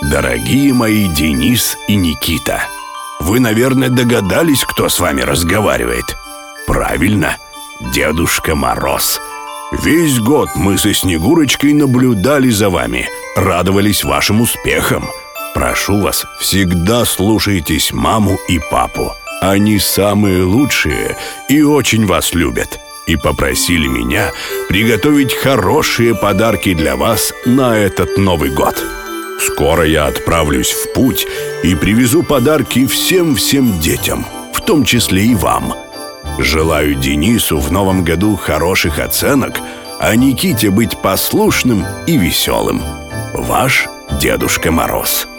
Дорогие мои Денис и Никита, вы, наверное, догадались, кто с вами разговаривает. Правильно, Дедушка Мороз. Весь год мы со Снегурочкой наблюдали за вами, радовались вашим успехам. Прошу вас, всегда слушайтесь маму и папу. Они самые лучшие и очень вас любят. И попросили меня приготовить хорошие подарки для вас на этот Новый год. Скоро я отправлюсь в путь и привезу подарки всем детям, в том числе и вам. Желаю Денису в новом году хороших оценок, а Никите быть послушным и веселым. Ваш Дедушка Мороз.